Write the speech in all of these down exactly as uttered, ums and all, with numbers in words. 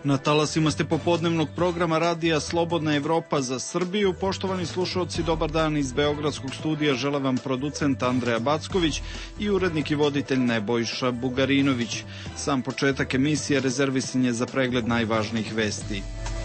Na talasima ste popodnevnog programa radija Slobodna Evropa za Srbiju. Poštovani slušalci, dobar dan iz Beogradskog studija. Žele vam producent Andreja Backović i urednik i voditelj Nebojša Bugarinović. Sam početak emisije rezervisan je za pregled najvažnijih vesti.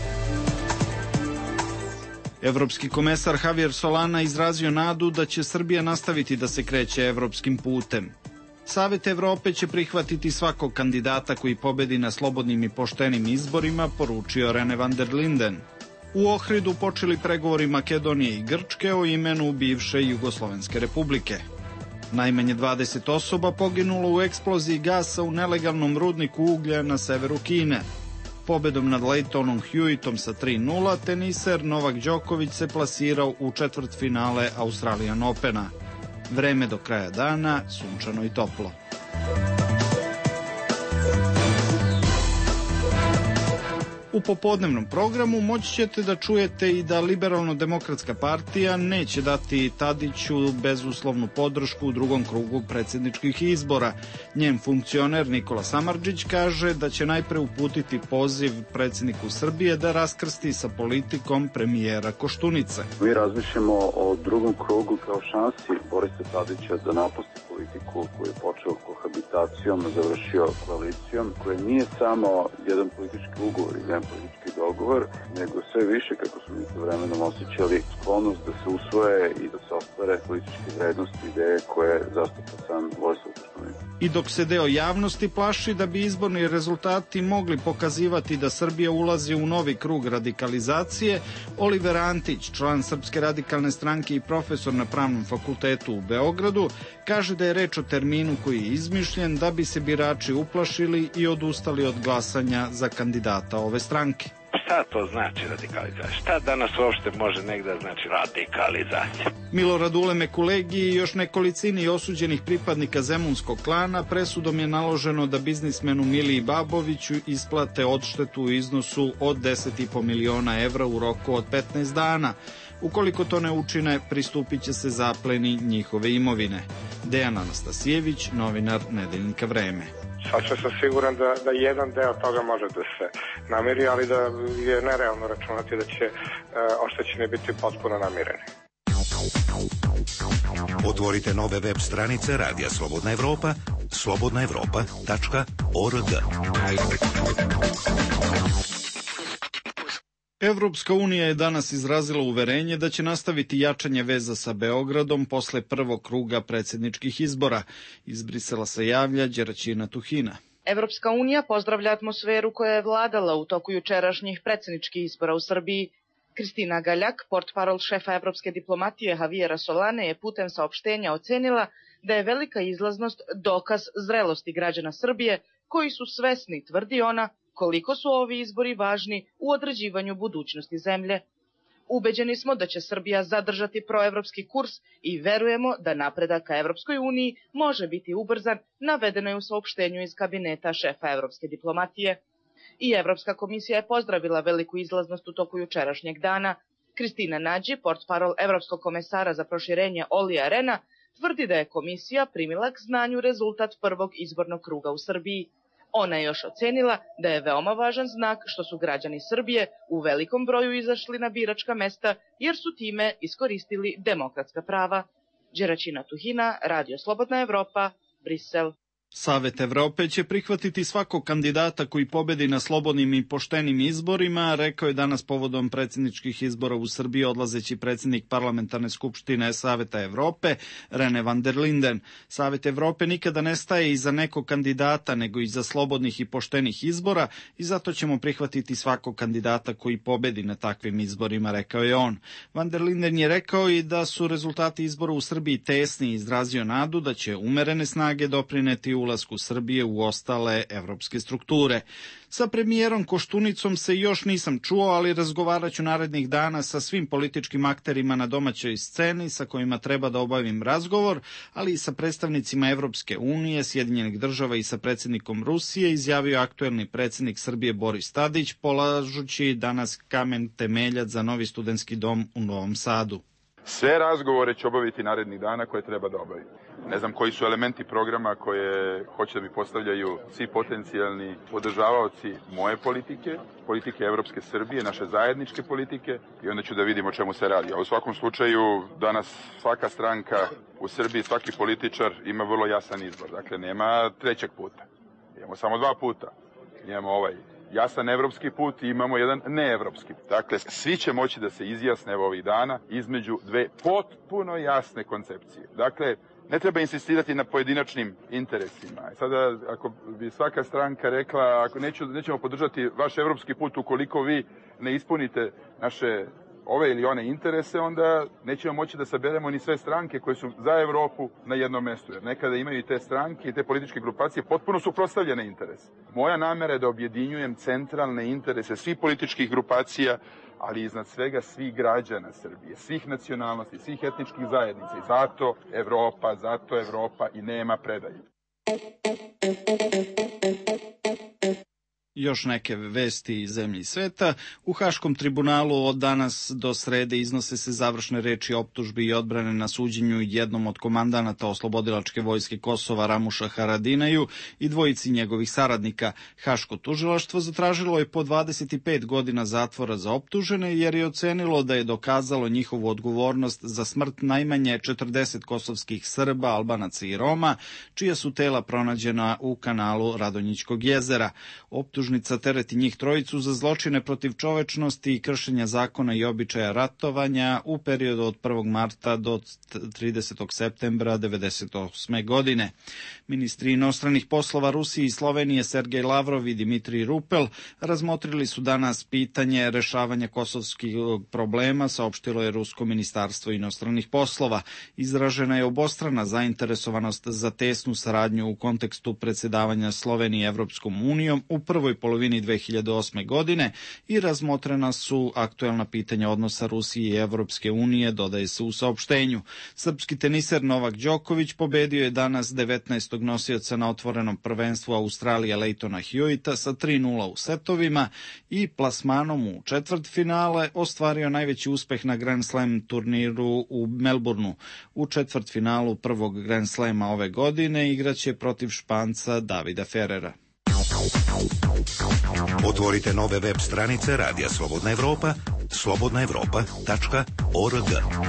Evropski komesar Javier Solana izrazio nadu da će Srbija nastaviti da se kreće evropskim putem. Savet Evrope će prihvatiti svakog kandidata koji pobedi na slobodnim i poštenim izborima, poručio Rene van der Linden. U Ohridu počeli pregovori Makedonije i Grčke o imenu bivše Jugoslovenske republike. Najmanje dvadeset osoba poginulo u eksploziji gasa u nelegalnom rudniku uglja na severu Kine. Pobedom nad Lejtonom Hewittom sa tri nula, teniser Novak Đoković se plasirao u četvrtfinale Australian Opena. Vreme do kraja dana, sunčano i toplo. U popodnevnom programu moći ćete da čujete i da Liberalno-demokratska partija neće dati Tadiću bezuslovnu podršku u drugom krugu predsjedničkih izbora. Njen funkcioner Nikola Samardžić kaže da će najpre uputiti poziv predsjedniku Srbije da raskrsti sa politikom premijera Koštunice. Mi razmišljamo o drugom krugu kao šansi Borisa Tadića da napusti politiku koju je počeo kohabitacijom, završio koalicijom, koja nije samo jedan politički ugovor i jedan politički dogovor, nego sve više, kako smo mi to vremenom osjećali, sklonost da se usvoje i da se ostvare političke vrednosti i ideje koje zastupa sam Vojislav Koštunica. I dok se deo javnosti plaši da bi izborni rezultati mogli pokazivati da Srbija ulazi u novi krug radikalizacije, Oliver Antić, član Srpske radikalne stranke i profesor na Pravnom fakultetu u Beogradu, kaže da je reč o terminu koji je izmišljen da bi se birači uplašili i odustali od glasanja za kandidata ove stranke. Šta to znači radikalizacija? Šta danas uopšte može negda znači radikalizacija? Miloradu Mekulegi i još nekolicini osuđenih pripadnika zemunskog klana presudom je naloženo da biznismenu Miliji Baboviću isplate odštetu u iznosu od deset i po miliona evra u roku od petnaest dana. Ukoliko to ne učine, pristupit će se zapleni njihove imovine. Dejan Anastasijević, novinar Nedeljnika Vreme. Sasvim sam siguran da, da jedan deo toga može da se namiri, ali da je nerealno računati da će e, oštećeni biti potpuno namireni. Otvorite nove web stranice Radija Slobodna Evropa, slobodna evropa tačka org. Evropska unija je danas izrazila uverenje da će nastaviti jačanje veza sa Beogradom posle prvog kruga predsjedničkih izbora. Iz Brisela se javlja Đeraćina Tuhina. Evropska unija pozdravlja atmosferu koja je vladala u toku jučerašnjih predsjedničkih izbora u Srbiji. Kristina Galjak, portparol šefa evropske diplomatije Javiera Solane, je putem saopštenja ocenila da je velika izlaznost dokaz zrelosti građana Srbije koji su svesni, tvrdi ona, koliko su ovi izbori važni u određivanju budućnosti zemlje. Ubeđeni smo da će Srbija zadržati proevropski kurs i verujemo da napredak ka Evropskoj uniji može biti ubrzan, navedeno je u saopštenju iz kabineta šefa evropske diplomatije. I Evropska komisija je pozdravila veliku izlaznost u toku jučerašnjeg dana. Kristina Nađi, portparol Evropskog komesara za proširenje Olija Rena, tvrdi da je komisija primila k znanju rezultat prvog izbornog kruga u Srbiji. Ona je još ocenila da je veoma važan znak što su građani Srbije u velikom broju izašli na biračka mesta jer su time iskoristili demokratska prava. Đeraćina Tuhina, Radio Slobodna Evropa, Brisel. Savet Evrope će prihvatiti svakog kandidata koji pobedi na slobodnim i poštenim izborima, rekao je danas povodom predsjedničkih izbora u Srbiji odlazeći predsjednik Parlamentarne skupštine Saveta Evrope, Rene van der Linden. Savet Evrope nikada ne staje iza nekog kandidata, nego iza slobodnih i poštenih izbora i zato ćemo prihvatiti svakog kandidata koji pobedi na takvim izborima, rekao je on. Van der Linden je rekao i da su rezultati izbora u Srbiji tesni i izrazio nadu da će umerene snage doprineti ulasku Srbije u ostale evropske strukture. Sa premijerom Koštunicom se još nisam čuo, ali razgovarat ću narednih dana sa svim političkim akterima na domaćoj sceni sa kojima treba da obavim razgovor, ali i sa predstavnicima Evropske unije, Sjedinjenih država i sa predsjednikom Rusije, izjavio aktuelni predsjednik Srbije Boris Tadić, polažući danas kamen temeljac za novi studentski dom u Novom Sadu. Sve razgovore će obaviti narednih dana koje treba da obavi. Ne znam koji su elementi programa koje hoće da mi postavljaju svi potencijalni podržavaoci moje politike, politike Evropske Srbije, naše zajedničke politike i onda ću da vidim o čemu se radi. A u svakom slučaju danas svaka stranka u Srbiji, svaki političar ima vrlo jasan izbor. Dakle, nema trećeg puta. Imamo samo dva puta. Imamo ovaj jasan evropski put i imamo jedan neevropski. Dakle, svi će moći da se izjasne ovih dana između dve potpuno jasne koncepcije. Dakle, ne treba insistirati na pojedinačnim interesima. Sada, ako bi svaka stranka rekla, ako neću, nećemo podržati vaš evropski put ukoliko vi ne ispunite naše ove ili one interese, onda nećemo moći da saberemo ni sve stranke koje su za Evropu na jednom mestu. Jer nekada imaju i te stranke i te političke grupacije potpuno suprotstavljene interese. Moja namera je da objedinjujem centralne interese svih političkih grupacija, ali iznad svega svih građana Srbije, svih nacionalnosti, svih etničkih zajednica. I zato Evropa, zato Evropa i nema predaje. Još neke vesti iz zemlje i sveta. U Haškom tribunalu od danas do srede iznose se završne reči optužbi i odbrane na suđenju jednom od komandanata oslobodilačke vojske Kosova Ramuša Haradinaju i dvojici njegovih saradnika. Haško tužilaštvo zatražilo je po dvadeset pet godina zatvora za optužene jer je ocenilo da je dokazalo njihovu odgovornost za smrt najmanje četrdeset kosovskih Srba, Albanaca i Roma, čija su tela pronađena u kanalu Radonjićkog jezera. Optužnica tereti njih trojicu za zločine protiv čovečnosti i kršenja zakona i običaja ratovanja u periodu od prvog marta do tridesetog septembra devedeset osme. godine. Ministri inostranih poslova Rusije i Slovenije Sergej Lavrov i Dimitrij Rupel razmotrili su danas pitanje rešavanja kosovskih problema, saopštilo je Rusko ministarstvo inostranih poslova. Izražena je obostrana zainteresovanost za tesnu saradnju u kontekstu predsjedavanja Slovenije Evropskom unijom u prvoj polovini dve hiljade osme. godine i razmotrena su aktuelna pitanja odnosa Rusije i Evropske unije, dodaje se u saopštenju. Srpski teniser Novak Đoković pobedio je danas devetnaestog nosioca na otvorenom prvenstvu Australije Leightona Hewita sa tri nula u setovima i plasmanom u četvrtfinale ostvario najveći uspeh na Grand Slam turniru u Melbourneu. U četvrtfinalu prvog Grand Slama ove godine igraće protiv Španca Davida Ferrera. Otvorite nove web stranice Radija Slobodna Evropa, slobodna evropa tačka org.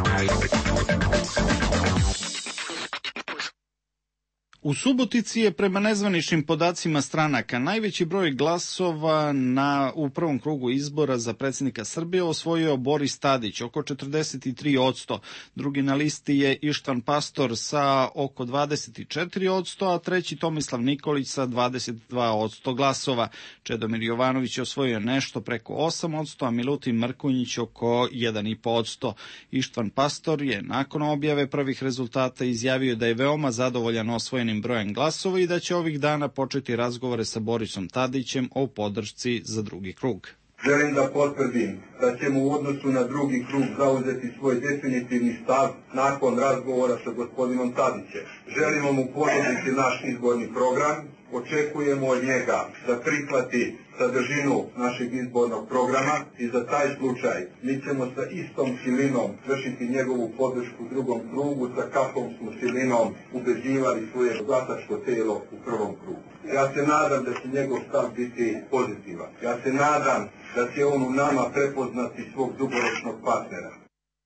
U Subotici je prema nezvaničnim podacima stranaka najveći broj glasova na, u prvom krugu izbora za predsjednika Srbije osvojio Boris Tadić, oko četrdeset tri posto. Drugi na listi je Ištvan Pastor sa oko dvadeset četiri posto, a treći Tomislav Nikolić sa dvadeset dva posto glasova. Čedomir Jovanović je osvojio nešto preko osam posto, a Milutin Mrkonjić oko jedan i po posto. Ištvan Pastor je nakon objave prvih rezultata izjavio da je veoma zadovoljan osvojenim brojem glasova i da će ovih dana početi razgovore sa Borisom Tadićem o podršci za drugi krug. Želim da potvrdim da ćemo u odnosu na drugi krug zauzeti svoj definitivni stav nakon razgovora sa gospodinom Tadićem. Želimo mu ponuditi naš izborni program, očekujemo od njega da prihvati sadržinu našeg izbornog programa i za taj slučaj mi ćemo sa istom silinom vršiti njegovu podršku u drugom krugu, sa kakvom smo silinom ubeđivali svoje glasačko telo u prvom krugu. Ja se nadam da će njegov stav biti pozitivan. Ja se nadam da će on u nama prepoznati svog dugoročnog partnera.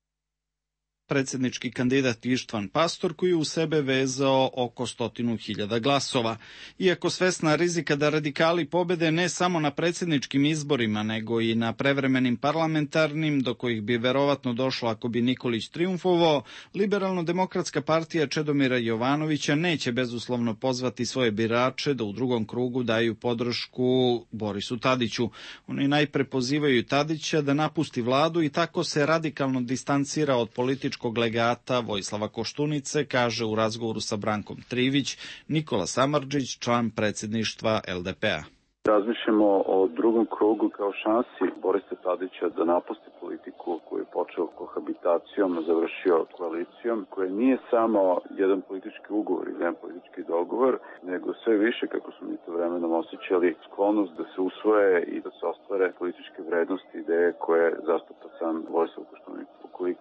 Predsjednički kandidat Ištvan Pastor koji je u sebe vezao oko stotinu hiljada glasova. Iako svesna rizika da radikali pobede ne samo na predsjedničkim izborima, nego i na prevremenim parlamentarnim, do kojih bi verovatno došlo ako bi Nikolić triumfovao, Liberalno-demokratska partija Čedomira Jovanovića neće bezuslovno pozvati svoje birače da u drugom krugu daju podršku Borisu Tadiću. Oni najpre pozivaju Tadića da napusti vladu i tako se radikalno distancira od političkog legata Vojislava Koštunice, kaže u razgovoru sa Brankom Trivić Nikola Samardžić, član predsjedništva L D P-a. Razmišljamo o drugom krugu kao šansi Borisa Tadića da napusti politiku koju je počeo kohabitacijom, završio koalicijom, koja nije samo jedan politički ugovor ili jedan politički dogovor, nego sve više, kako smo mi to vremenom osjećali, sklonost da se usvoje i da se ostvare političke vrednosti, ideje koje zastupa sam Vojislav Koštunica. Ukoliko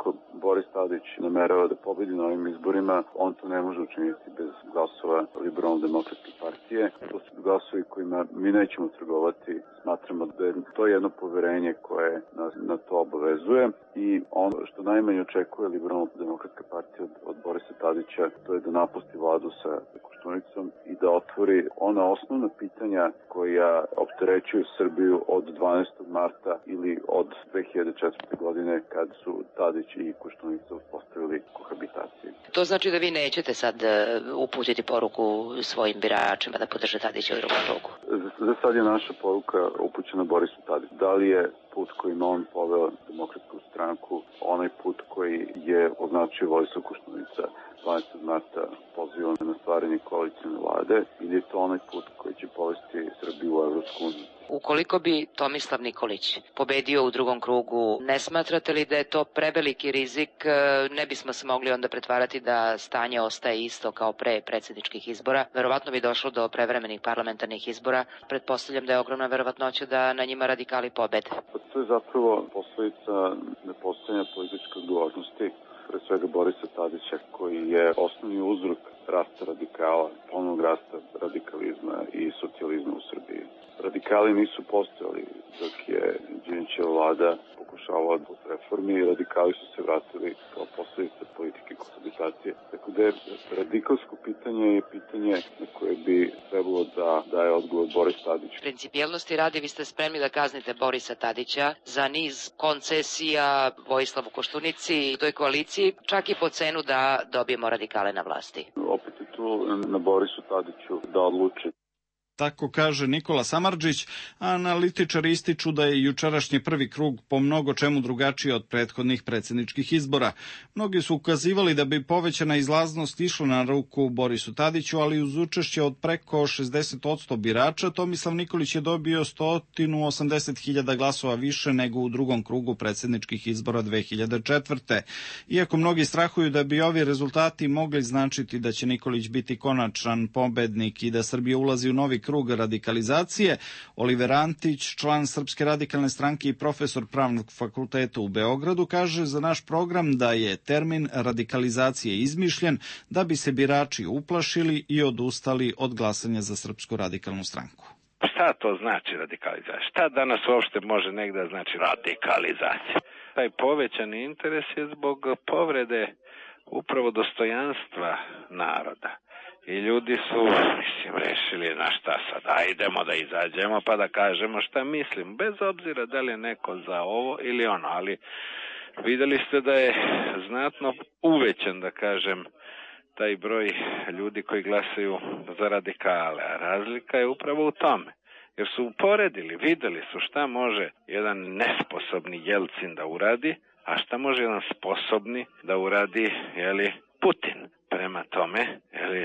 Boris Tadić namerava da pobedi na ovim izborima, on to ne može učiniti bez glasova Liberalno-demokratske partije. To su glasovi kojima mi nećemo trgovati. Smatramo da je to jedno poverenje koje nas na to obavezuje i ono što najmanje očekuje Liberalno-demokratska partija od, od Borisa Tadića, to je da napusti vladu sa Koštunicom i da otvori ona osnovna pitanja koja opterećuju Srbiju od dvanaestog marta ili od dve hiljade četvrte. godine kad su Tadić i Koštunica uspostavili kohabitaciju. To znači da vi nećete sad uputiti poruku svojim biračima da podrže Tadića u drugom krugu? Za, za sad je naša poruka upućena Borisu Tadiću. Da li je put kojim on poveo Demokratsku stranku onaj put koji je označio Vojislav Koštunica dvanaestog marta pozivao na stvaranje koalicijne vlade ili je to onaj put koji će povesti Srbiju u Evropsku uniju? Ukoliko bi Tomislav Nikolić pobedio u drugom krugu, ne smatrate li da je to preveliki rizik? Ne bismo se mogli onda pretvarati da stanje ostaje isto kao pre predsjedničkih izbora. Verovatno bi došlo do prevremenih parlamentarnih izbora. Pretpostavljam da je ogromna verovatnoća da na njima radikali pobede. To je zapravo posledica nepostojanja političke odgovornosti, pre svega Borisa Tadića, koji je osnovni uzrok rasta radikala, ponovnog rasta radikalizma i socijalizma u Srbiji. Radikali nisu postojali dok je Đinđićeva vlada pokušavala da reformi i radikali su se vratili kao posledica politike kohabitacije. Tako da je radikalsko pitanje je pitanje na koje bi trebalo da daje odgovor Boris Tadić. Principijelnosti radi, vi ste spremni da kaznite Borisa Tadića za niz koncesija Vojislavu Koštunici i toj koaliciji, čak i po cenu da dobijemo radikale na vlasti. Opet je tu na Borisu Tadiću da odluči. Tako kaže Nikola Samardžić, a analitičari ističu da je jučerašnji prvi krug po mnogo čemu drugačiji od prethodnih predsjedničkih izbora. Mnogi su ukazivali da bi povećana izlaznost išla na ruku Borisu Tadiću, ali uz učešće od preko šezdeset posto birača, Tomislav Nikolić je dobio sto osamdeset hiljada glasova više nego u drugom krugu predsjedničkih izbora dve hiljade četvrte. Iako mnogi strahuju da bi ovi rezultati mogli značiti da će Nikolić biti konačan pobednik i da Srbija ulazi u novi krug radikalizacije, Oliver Antić, član Srpske radikalne stranke i profesor Pravnog fakulteta u Beogradu, kaže za naš program da je termin radikalizacije izmišljen da bi se birači uplašili i odustali od glasanja za Srpsku radikalnu stranku. Šta to znači radikalizacija? Šta danas uopšte može negda znači radikalizacija? Taj povećani interes je zbog povrede upravo dostojanstva naroda. I ljudi su, mislim, rešili na šta sad, ajdemo da izađemo pa da kažemo šta mislim, bez obzira da li je neko za ovo ili ono, ali videli ste da je znatno uvećan, da kažem, taj broj ljudi koji glasaju za radikale, a razlika je upravo u tome. Jer su uporedili, videli su šta može jedan nesposobni Jelcin da uradi, a šta može jedan sposobni da uradi, jeli, Putin. Prema tome, jeli,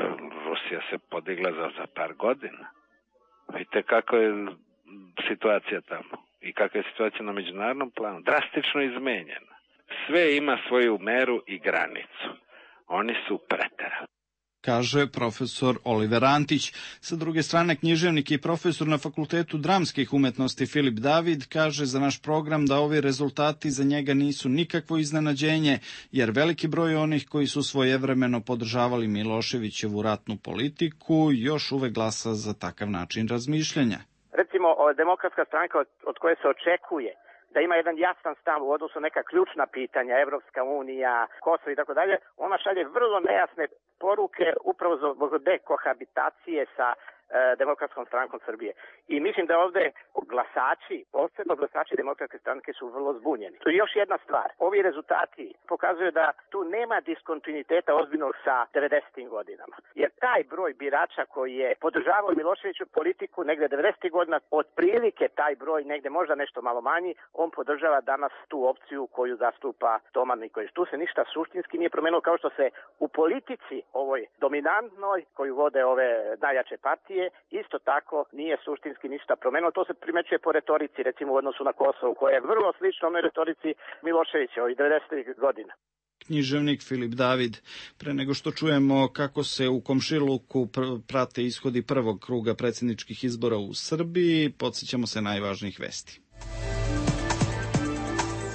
Rusija se podigla za, za par godina. Vidite kako je situacija tamo i kakva je situacija na međunarodnom planu. Drastično izmenjena. Sve ima svoju meru i granicu. Oni su preterali, kaže profesor Oliver Antić. Sa druge strane, književnik i profesor na Fakultetu dramskih umetnosti Filip David kaže za naš program da ovi rezultati za njega nisu nikakvo iznenađenje, jer veliki broj onih koji su svojevremeno podržavali Miloševićevu ratnu politiku još uvek glasa za takav način razmišljanja. Recimo, Demokratska stranka od, od koje se očekuje da ima jedan jasan stav u odnosu na neka ključna pitanja, Evropska unija, Kosovo i tako dalje, ona šalje vrlo nejasne poruke upravo zbog dekohabitacije sa e, Demokratskom strankom Srbije. I mislim da ovde glasači, posebno glasači Demokratske stranke su vrlo zbunjeni. To je još jedna stvar. Ovi rezultati pokazuju da tu nema diskontinuiteta ozbiljnog sa devedesetim godinama. Jer taj broj birača koji je podržavao Miloševiću politiku negde devedesetih godina, otprilike taj broj negde možda nešto malo manji, on podržava danas tu opciju koju zastupa Toma Nikolić. Tu se ništa suštinski nije promenilo, kao što se u politici ovoj dominantnoj koju vode ove najjače partije isto tako nije suštinski ništa promenilo. To se primećuje po retorici, recimo u odnosu na Kosovo, koja je vrlo slična onoj retorici Miloševića ovih devedesetih godina. Književnik Filip David. Pre nego što čujemo kako se u komšiluku prate ishodi prvog kruga predsjedničkih izbora u Srbiji, podsjećamo se najvažnijih vesti.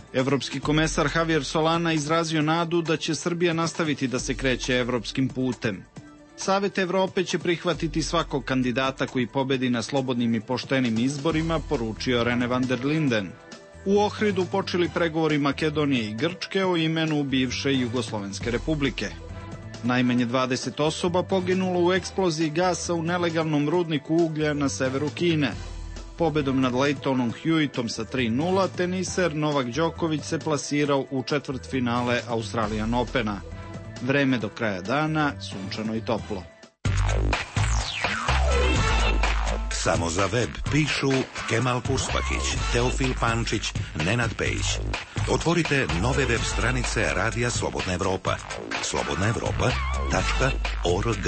Evropski komesar Javier Solana izrazio nadu da će Srbija nastaviti da se kreće evropskim putem. Savet Evrope će prihvatiti svakog kandidata koji pobedi na slobodnim i poštenim izborima, poručio Rene van der Linden. U Ohridu počeli pregovori Makedonije i Grčke o imenu bivše Jugoslovenske republike. Najmanje dvadeset osoba poginulo u eksploziji gasa u nelegalnom rudniku uglja na severu Kine. Pobedom nad Leytonom Hewittom sa tri nula, teniser Novak Đoković se plasirao u četvrtfinale Australian Opena. Vreme do kraja dana, sunčano i toplo. Samo za web pišu Kemal Kurspahić, Teofil Pančić, Nenad Pejić. Otvorite nove web stranice Radija Slobodna Evropa. slobodna evropa tačka org.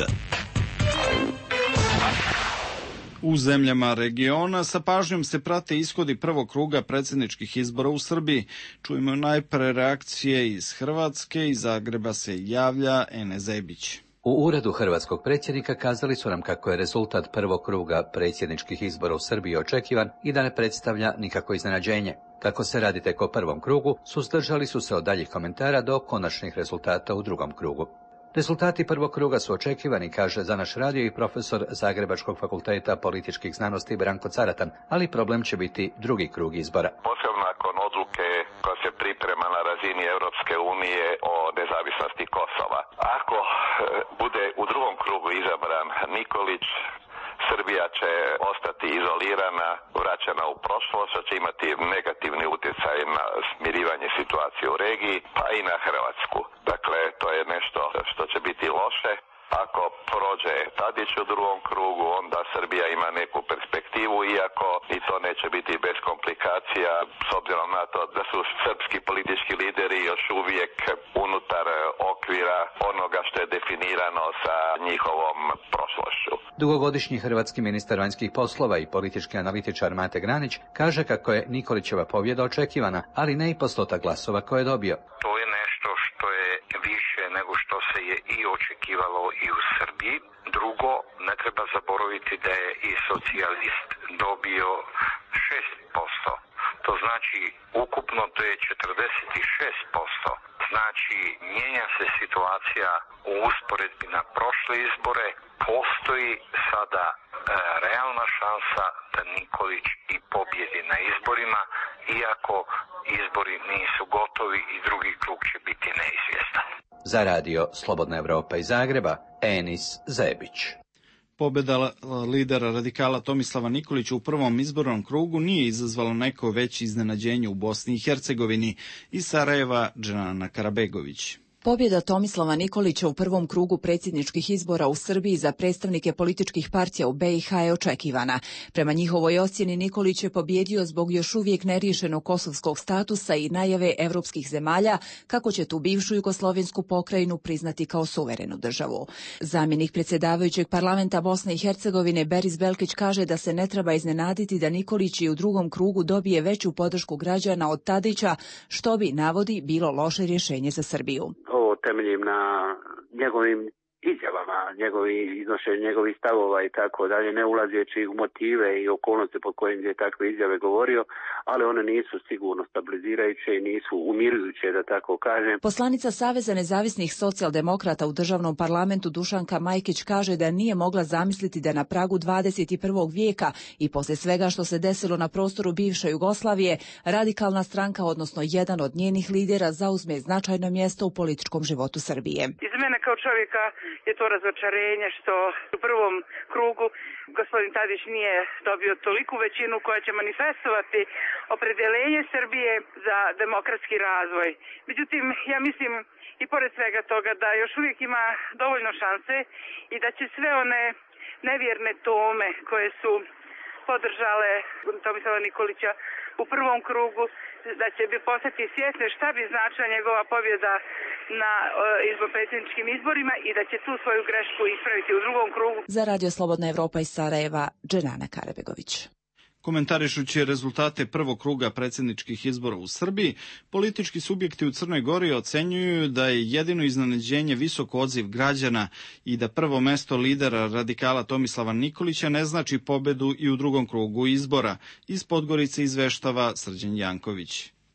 U zemljama regiona sa pažnjom se prate ishodi prvog kruga predsjedničkih izbora u Srbiji. Čujemo najpre reakcije iz Hrvatske, iz Zagreba se javlja Ene Zebić. U uredu hrvatskog predsjednika kazali su nam kako je rezultat prvog kruga predsjedničkih izbora u Srbiji očekivan i da ne predstavlja nikakvo iznenađenje. Kako se radi tek o prvom krugu, suzdržali su se od daljih komentara do konačnih rezultata u drugom krugu. Rezultati prvog kruga su očekivani, kaže za naš radio i profesor Zagrebačkog fakulteta političkih znanosti Branko Caratan, ali problem će biti drugi krug izbora. Posebno nakon odluke koja se priprema na razini Europske unije o nezavisnosti Kosova. Ako bude u drugom krugu izabran Nikolić, Srbija će ostati izolirana, vraćena u prošlost, što će imati negativni utjecaj na smirivanje situacije u regiji, pa i na Hrvatsku. Dakle, to je nešto što će biti loše. Ako prođe Tadić u drugom krugu, onda Srbija ima neku perspektivu, iako i to neće biti bez komplikacija, s obzirom na to da su srpski politički lideri još uvijek unutar okvira onoga što je definirano sa njihovom prošlošću. Dugogodišnji hrvatski ministar vanjskih poslova i politički analitičar Mate Granić kaže kako je Nikolićeva pobjeda očekivana, ali ne i postotak glasova koje je dobio. To je nešto što je više nego što se je i očekivalo i u Srbiji. Drugo, ne treba zaboraviti da je i socijalist dobio šest posto. To znači ukupno to je četrdeset šest posto. Znači mijenja se situacija u usporedbi na prošle izbore. Postoji sada e, realna šansa da Nikolić i pobjedi na izborima, iako izbori nisu gotovi i drugi krug će biti neizvjestan. Za radio Slobodna Evropa iz Zagreba, Enis Zebić. Pobjeda lidera radikala Tomislava Nikolića u prvom izbornom krugu nije izazvala neko veće iznenađenje u Bosni i Hercegovini. Iz Sarajeva, Dženana Karabegović. Pobjeda Tomislava Nikolića u prvom krugu predsjedničkih izbora u Srbiji za predstavnike političkih partija u be i ha je očekivana. Prema njihovoj ocjeni Nikolić je pobjedio zbog još uvijek neriješenog kosovskog statusa i najave evropskih zemalja kako će tu bivšu jugoslovensku pokrajinu priznati kao suverenu državu. Zamjenik predsjedavajućeg parlamenta Bosne i Hercegovine Beris Belkić kaže da se ne treba iznenaditi da Nikolić i u drugom krugu dobije veću podršku građana od Tadića, što bi, navodi, bilo loše rješenje za Srbiju. Ovo temeljim na njegovim izjavama, njegovi iznošenje njegovih stavova i tako dalje, ne ulazeći u motive i okolnosti pod kojim je takve izjave govorio, ali one nisu sigurno stabilizirajuće i nisu umirujuće, da tako kažem. Poslanica Saveza nezavisnih socijaldemokrata u državnom parlamentu Dušanka Majkić kaže da nije mogla zamisliti da na pragu dvadeset prvog vijeka i poslije svega što se desilo na prostoru bivše Jugoslavije, radikalna stranka, odnosno jedan od njenih lidera, zauzme značajno mjesto u političkom životu Srbije. Iz mene kao čovjeka je to razočarenje što u prvom krugu gospodin Tadić nije dobio toliku većinu koja će manifestovati opredjeljenje Srbije za demokratski razvoj. Međutim, ja mislim i pored svega toga da još uvijek ima dovoljno šanse i da će sve one nevjerne tome koje su podržale Tomislava Nikolića u prvom krugu, da će bi postati svjesne šta bi značila njegova pobjeda na izbor predsjedničkim izborima i da će tu svoju grešku ispraviti u drugom krugu. Za Radio Slobodna Evropa iz Sarajeva, Dženana Karabegović. Komentarišući rezultate prvog kruga predsjedničkih izbora u Srbiji, politički subjekti u Crnoj Gori ocenjuju da je jedino iznenađenje visok odziv građana i da prvo mesto lidera radikala Tomislava Nikolića ne znači pobedu i u drugom krugu izbora. Iz Podgorice izveštava Srđan Janković.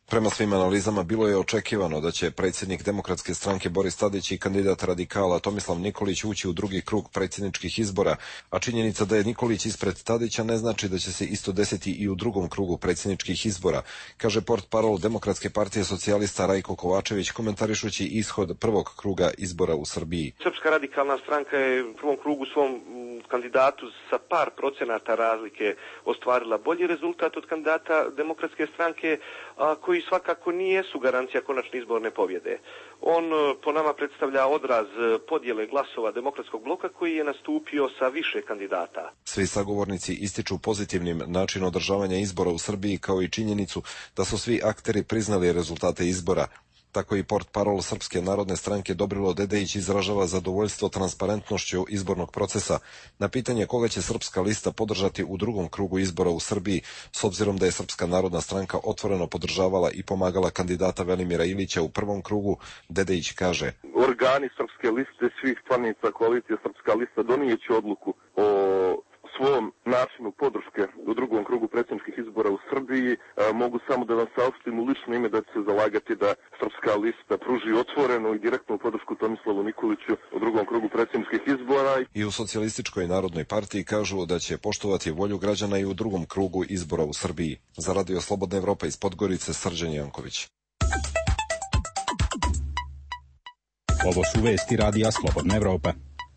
Prema svim analizama bilo je očekivano da će predsjednik Demokratske stranke Boris Tadić i kandidat radikala Tomislav Nikolić ući u drugi krug predsjedničkih izbora, a činjenica da je Nikolić ispred Tadića ne znači da će se isto desiti i u drugom krugu predsjedničkih izbora, kaže portparol Demokratske partije socijalista Rajko Kovačević komentarišući ishod prvog kruga izbora u Srbiji. Srpska radikalna stranka je u prvom krugu svom kandidatu sa par procenata razlike ostvarila bolji rezultat od kandidata Demokratske stranke, a koji svakako nijesu garancija konačne izborne pobjede. On po nama predstavlja odraz podjele glasova Demokratskog bloka koji je nastupio sa više kandidata. Svi sagovornici ističu pozitivnim način održavanja izbora u Srbiji kao i činjenicu da su svi akteri priznali rezultate izbora. Tako i portparol Srpske narodne stranke Dobrilo Dedejić izražava zadovoljstvo transparentnošću izbornog procesa. Na pitanje koga će Srpska lista podržati u drugom krugu izbora u Srbiji, s obzirom da je Srpska narodna stranka otvoreno podržavala i pomagala kandidata Velimira Ilića u prvom krugu, Dedejić kaže: Organi Srpske liste svih članica koalicije Srpska lista donijeće odluku o svom načinu podrške u drugom krugu predsjedničkih izbora u Srbiji. E, mogu samo da vam saopštim u lično ime da će se zalagati da Srpska lista pruži otvorenu i direktnu podršku Tomislavu Nikoliću u drugom krugu predsjedničkih izbora. I u Socijalističkoj narodnoj partiji kažu da će poštovati volju građana i u drugom krugu izbora u Srbiji. Za Radio Slobodna Evropa iz Podgorice, Srđan Janković. Ovo su vesti Radija Slobodna Evropa.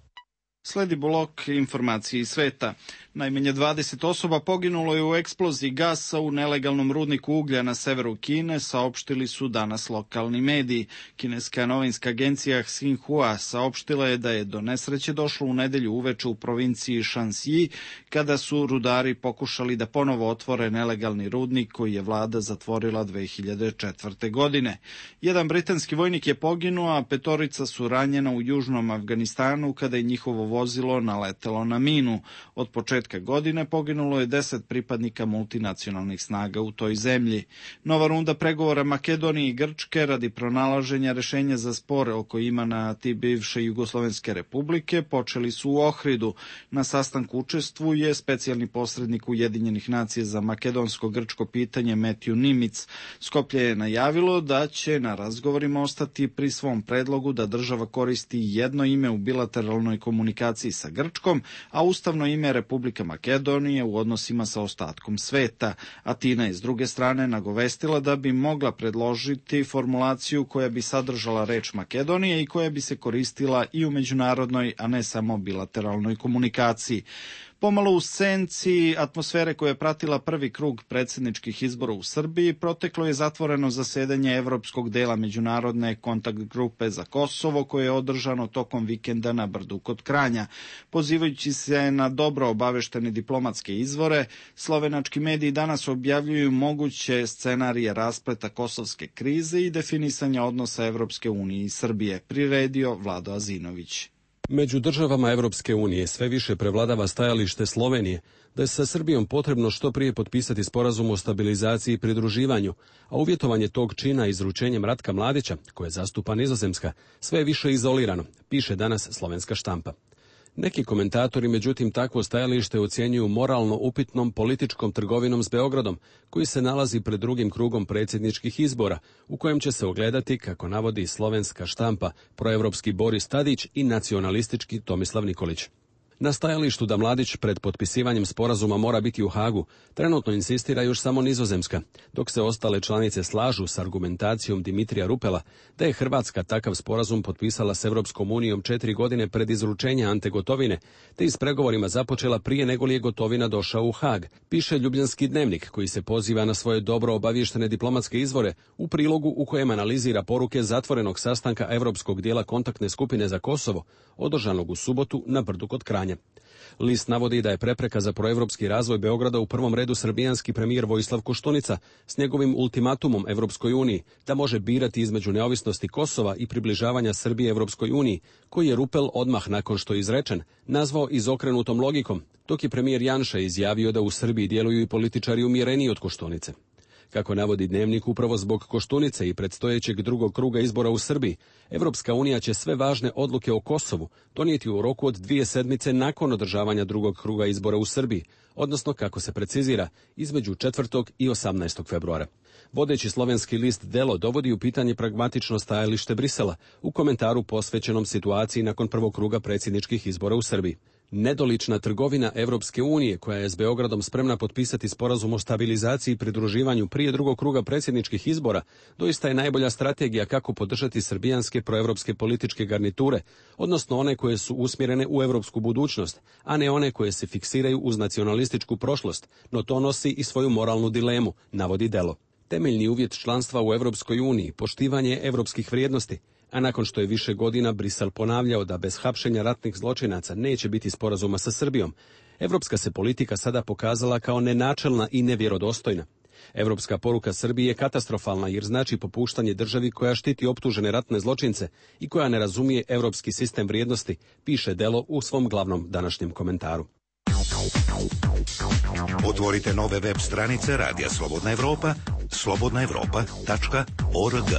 Sledi blok informacije iz sveta. Najmanje dvadeset osoba poginulo je u eksploziji gasa u nelegalnom rudniku uglja na severu Kine, saopštili su danas lokalni mediji. Kineska novinska agencija Xinhua saopštila je da je do nesreće došlo u nedelju uveče u provinciji Shanxi, kada su rudari pokušali da ponovo otvore nelegalni rudnik koji je vlada zatvorila dve hiljade četvrte. godine. Jedan britanski vojnik je poginuo, a petorica su ranjena u južnom Afganistanu kada je njihovo vozilo naletelo na minu. Od početka godine poginulo je deset pripadnika multinacionalnih snaga u toj zemlji. Nova runda pregovora Makedonije i Grčke radi pronalaženja rešenja za spore oko imena ti bivše Jugoslovenske republike počeli su u Ohridu. Na sastanku učestvuje specijalni posrednik Ujedinjenih nacija za makedonsko-grčko pitanje Matthew Nimitz. Skoplje je najavilo da će na razgovorima ostati pri svom predlogu da država koristi jedno ime u bilateralnoj komunikaciji sa Grčkom, a ustavno ime Republika Makedonije u odnosima sa ostatkom sveta. Atina je s druge strane nagovestila da bi mogla predložiti formulaciju koja bi sadržala reč Makedonije i koja bi se koristila i u međunarodnoj, a ne samo bilateralnoj komunikaciji. Pomalo u senci atmosfere koja je pratila prvi krug predsjedničkih izbora u Srbiji, proteklo je zatvoreno zasedanje evropskog dela međunarodne kontakt grupe za Kosovo koje je održano tokom vikenda na Brdu kod Kranja. Pozivajući se na dobro obaveštene diplomatske izvore, slovenački mediji danas objavljuju moguće scenarije raspleta kosovske krize i definisanja odnosa Evropske unije i Srbije, priredio Vlado Azinović. Među državama Evropske unije sve više prevladava stajalište Slovenije da je sa Srbijom potrebno što prije potpisati sporazum o stabilizaciji i pridruživanju, a uvjetovanje tog čina izručenjem Ratka Mladića, koje zastupa Nizozemska, sve je više izolirano, piše danas slovenska štampa. Neki komentatori, međutim, takvo stajalište ocjenjuju moralno upitnom političkom trgovinom s Beogradom, koji se nalazi pred drugim krugom predsjedničkih izbora, u kojem će se ogledati, kako navodi slovenska štampa, proevropski Boris Tadić i nacionalistički Tomislav Nikolić. Na stajalištu da Mladić pred potpisivanjem sporazuma mora biti u Hagu, trenutno insistira još samo Nizozemska, dok se ostale članice slažu s argumentacijom Dimitrija Rupela da je Hrvatska takav sporazum potpisala s Evropskom unijom četiri godine pred izručenje Ante Gotovine, te i s pregovorima započela prije nego li je Gotovina došao u Hag, piše Ljubljanski dnevnik, koji se poziva na svoje dobro obavještene diplomatske izvore u prilogu u kojem analizira poruke zatvorenog sastanka Evropskog dijela kontaktne skupine za Kosovo, održanog u subotu na Brdu kod Kranja. List navodi da je prepreka za proevropski razvoj Beograda u prvom redu srbijanski premijer Vojislav Koštunica s njegovim ultimatumom Evropskoj uniji da može birati između neovisnosti Kosova i približavanja Srbije Evropskoj uniji, koji je Rupel odmah nakon što je izrečen nazvao izokrenutom logikom, dok je premijer Janša izjavio da u Srbiji djeluju i političari umjereniji od Koštunice. Kako navodi Dnevnik, upravo zbog Koštunice i predstojećeg drugog kruga izbora u Srbiji, Evropska unija će sve važne odluke o Kosovu donijeti u roku od dvije sedmice nakon održavanja drugog kruga izbora u Srbiji, odnosno, kako se precizira, između četvrtog i osamnaestog februara. Vodeći slovenski list Delo dovodi u pitanje pragmatično stajalište Brisela u komentaru posvećenom situaciji nakon prvog kruga predsjedničkih izbora u Srbiji. Nedolična trgovina Evropske unije, koja je s Beogradom spremna potpisati sporazum o stabilizaciji i pridruživanju prije drugog kruga predsjedničkih izbora, doista je najbolja strategija kako podržati srbijanske proevropske političke garniture, odnosno one koje su usmjerene u evropsku budućnost, a ne one koje se fiksiraju uz nacionalističku prošlost, no to nosi i svoju moralnu dilemu, navodi Delo. Temeljni uvjet članstva u Evropskoj uniji, poštivanje evropskih vrijednosti, a nakon što je više godina Brisel ponavljao da bez hapšenja ratnih zločinaca neće biti sporazuma sa Srbijom, evropska se politika sada pokazala kao nenačelna i nevjerodostojna. Evropska poruka Srbije je katastrofalna jer znači popuštanje državi koja štiti optužene ratne zločince i koja ne razumije evropski sistem vrijednosti, piše Delo u svom glavnom današnjem komentaru. Otvorite nove web stranice Radija Slobodna Evropa, slobodna evropa tačka org.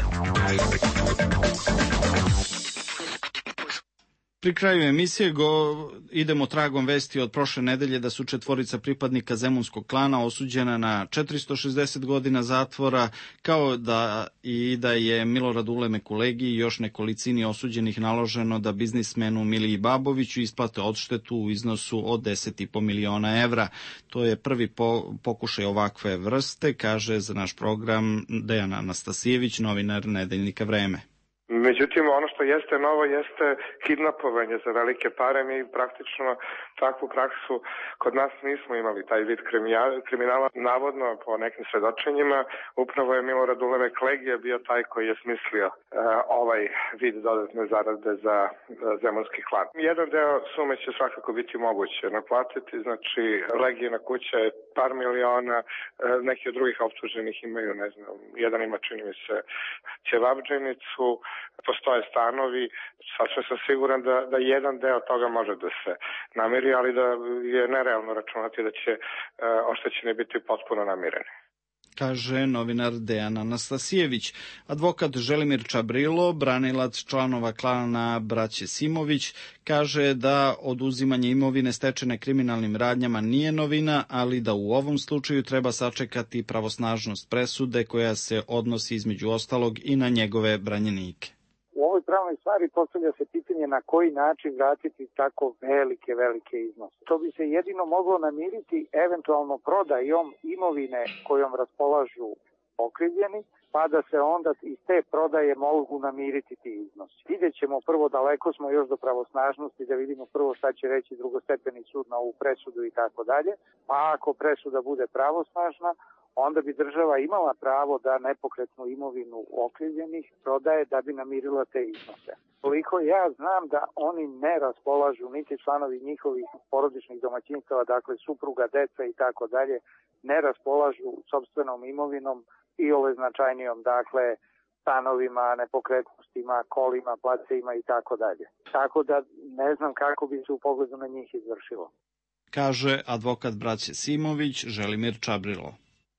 Pri kraju emisije go idemo tragom vesti od prošle nedelje da su četvorica pripadnika zemunskog klana osuđena na četiristo šezdeset godina zatvora, kao da i da je Miloradu Ulemeku-Legiji i još nekolicini osuđenih naloženo da biznismenu Miliji Baboviću isplate odštetu u iznosu od deset i po miliona evra. To je prvi po, pokušaj ovakve vrste, kaže za naš program Dejan Anastasijević, novinar Nedeljnika Vreme. Međutim, ono što jeste novo jeste kidnapovanje za velike pare. Mi praktično takvu praksu kod nas nismo imali, taj vid kriminala. Navodno, po nekim svedočenjima, upravo je Milorad Ulemek-Legija bio taj koji je smislio uh, ovaj vid dodatne zarade za uh, zemunski klan. Jedan deo sume će svakako biti moguće naplatiti, znači Legijina kuća je par miliona, uh, neki od drugih optuženih imaju, ne znam, jedan ima, čini mi se, ćevabdžinicu, postoje stanovi, sasvim sam siguran da, da jedan deo toga može da se namiri, ali da je nerealno računati da će uh, oštećeni biti potpuno namireni. Kaže novinar Dejan Anastasijević. Advokat Želimir Čabrilo, branilac članova klana braće Simović, kaže da oduzimanje imovine stečene kriminalnim radnjama nije novina, ali da u ovom slučaju treba sačekati pravosnažnost presude koja se odnosi između ostalog i na njegove branjenike. U ovoj pravnoj stvari postavlja se pitanje na koji način vratiti tako velike, velike iznose. To bi se jedino moglo namiriti eventualno prodajom imovine kojom raspolažu okrivljeni, pa da se onda iz te prodaje mogu namiriti ti iznosi. Vidjet ćemo prvo, daleko smo još do pravosnažnosti, da vidimo prvo šta će reći drugostepeni sud na ovu presudu i tako dalje, pa ako presuda bude pravosnažna, onda bi država imala pravo da nepokretnu imovinu okrivljenih prodaje da bi namirila te iznose. Koliko ja znam da oni ne raspolažu, niti članovi njihovih porodičnih domaćinstava, dakle supruga, deca i tako dalje, ne raspolažu sopstvenom imovinom i ove značajnijom, dakle, stanovima, nepokretnostima, kolima, placevima i tako dalje. Tako da ne znam kako bi se u pogledu na njih izvršilo. Kaže advokat braće Simović, Želimir Čabrilo.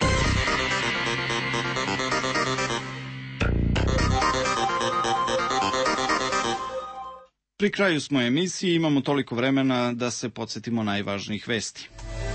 Pri kraju smo emisiji, imamo toliko vremena da se podsjetimo najvažnijih vesti.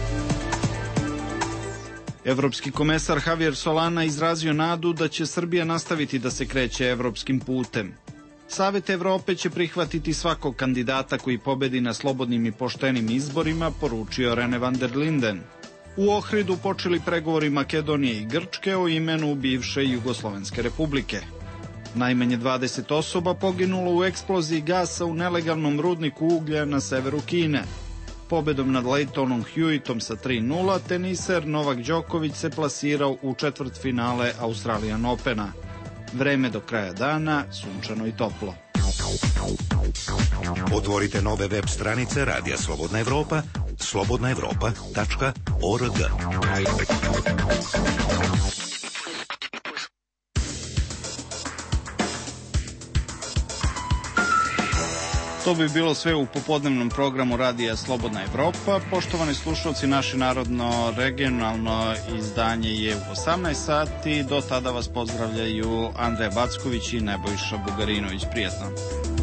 Evropski komesar Javier Solana izrazio nadu da će Srbija nastaviti da se kreće evropskim putem. Savet Evrope će prihvatiti svakog kandidata koji pobedi na slobodnim i poštenim izborima, poručio Rene van der Linden. U Ohridu počeli pregovori Makedonije i Grčke o imenu bivše Jugoslovenske republike. Najmanje dvadeset osoba poginulo u eksploziji gasa u nelegalnom rudniku uglja na severu Kine. Pobedom nad Leytonom Hewittom sa tri nula, teniser Novak Đoković se plasirao u četvrtfinale Australian Opena. Vreme do kraja dana, sunčano i toplo. Otvorite nove web stranice Radija Slobodna Evropa, slobodna evropa tačka org. To bi bilo sve u popodnevnom programu Radija Slobodna Evropa. Poštovani slušalci, naše narodno regionalno izdanje je u osamnaest sati. Do tada vas pozdravljaju Andreja Backović i Nebojša Bugarinović. Prijetno.